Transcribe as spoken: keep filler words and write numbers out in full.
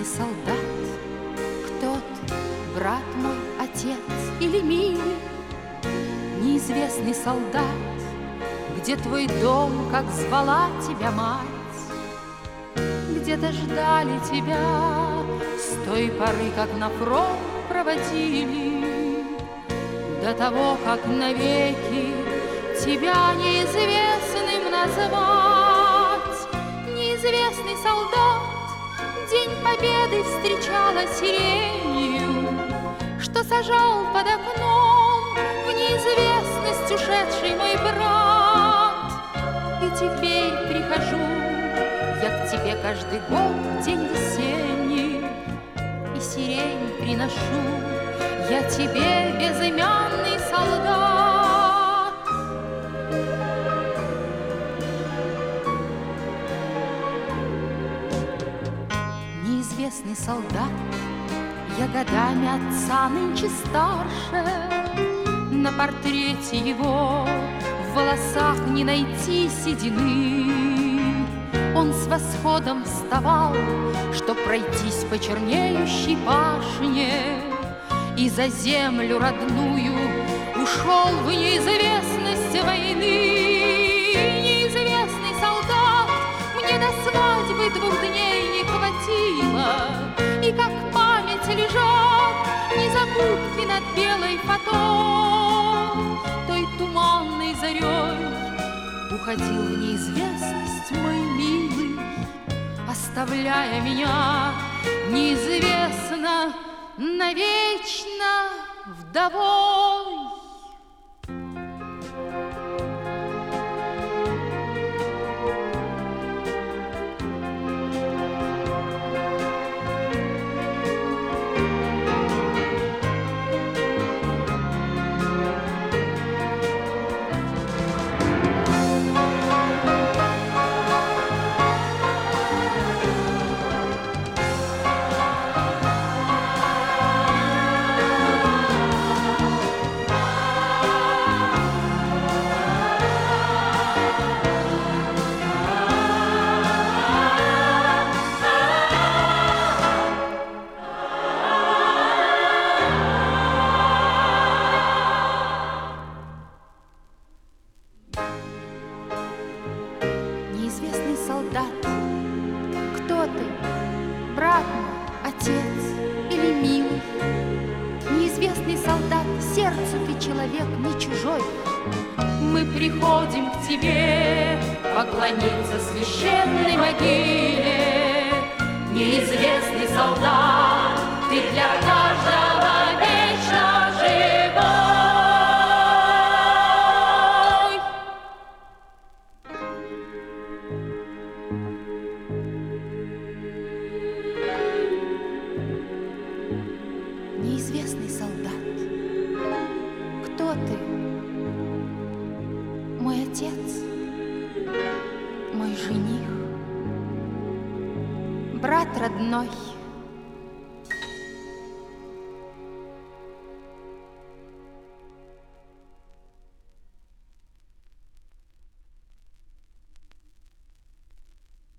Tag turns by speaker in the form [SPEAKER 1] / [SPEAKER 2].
[SPEAKER 1] Неизвестный солдат, кто ты, брат мой, отец или милый? Неизвестный солдат, где твой дом, как звала тебя мать? Где-то ждали тебя с той поры, как на фронт проводили, до того, как навеки тебя неизвестным назвать. Неизвестный солдат День Победы встречала сиренью, что сажал под окном в неизвестность ушедший мой брат. И теперь прихожу я к тебе каждый год в день весенний, и сирень приношу я тебе, безымянный солдат. Неизвестный солдат, я годами отца нынче старше. На портрете его в волосах не найти седины. Он с восходом вставал, чтоб пройтись по чернеющей башне, и за землю родную ушел в неизвестность войны. Неизвестный солдат, мне до свадьбы двух дней не хватило, и как память лежат незабудки над белой фатой. Той туманной зарей уходил в неизвестность мой милый, оставляя меня неизвестно навечно вдовой. Неизвестный солдат, кто ты, брат мой, отец или милый? Неизвестный солдат, сердцу ты человек не чужой. Мы приходим к тебе поклониться священной могиле. Неизвестный солдат, ты для каждого вечно живой. Неизвестный солдат, кто ты? Мой отец, мой жених, брат родной.